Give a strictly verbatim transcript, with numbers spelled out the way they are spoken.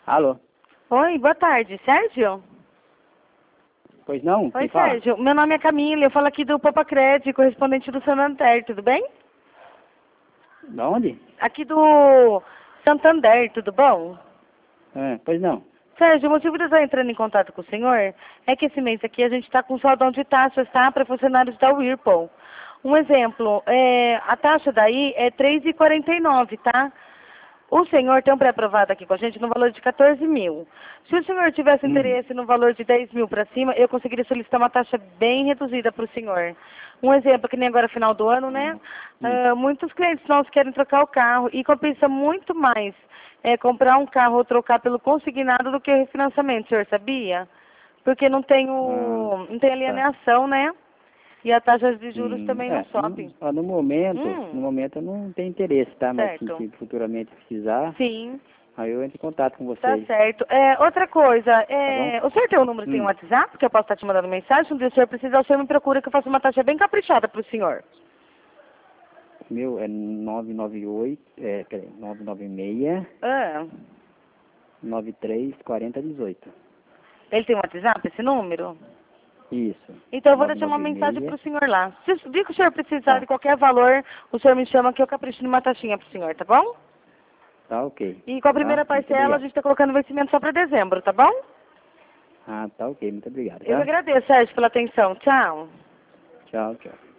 Alô? Oi, boa tarde, Sérgio? Pois não? Oi, Quem fala? Sérgio. Meu nome é Camila, eu falo aqui do Popa Crédito, correspondente do Santander, tudo bem? Da onde? Aqui do Santander, tudo bom? É, pois não. Sérgio, o motivo de eu estar entrando em contato com o senhor é que esse mês aqui a gente está com saldão de taxas, tá? Para funcionários da Whirlpool. Um exemplo, é, a taxa daí é três reais e quarenta e nove centavos, tá? O senhor tem um pré-aprovado aqui com a gente no valor de quatorze mil. Se o senhor tivesse Uhum. interesse no valor de dez mil para cima, eu conseguiria solicitar uma taxa bem reduzida para o senhor. Um exemplo, que nem agora final do ano, né? Hum. Ah, muitos clientes nossos querem trocar o carro e compensa muito mais é, comprar um carro ou trocar pelo consignado do que refinanciamento, o senhor sabia? Porque não tem, o, Ah, não tem tá. alienação, né? E a taxa de juros Sim. também não É, sobe. no, ó, no momento, no Hum, momento eu não tenho interesse, tá? Mas se, certo. se futuramente precisar, Sim. aí eu entro em contato com Tá vocês, certo. É, outra coisa, tá bom? é, o senhor tem o número, tem um Hum. WhatsApp, que eu posso estar te mandando mensagem, se o senhor precisar, o senhor me procura que eu faço uma taxa bem caprichada para o senhor. Meu é nove nove oito, é, peraí, nove nove seis, Ah, nove três quatro zero um oito. ele tem um WhatsApp, esse número? Isso. Então eu vou nove deixar uma nove mensagem seis. para o senhor lá. Se o dia que o senhor precisar de Tá, qualquer valor, o senhor me chama que eu capricho numa taxinha para o senhor, tá bom? tá ok. E com a Tá? primeira Muito parcela, a obrigado. gente está colocando vencimento só para dezembro, tá bom? Ah, tá ok. Muito obrigado, Eu que tá? agradeço, Sérgio, pela atenção. Tchau. Tchau, tchau.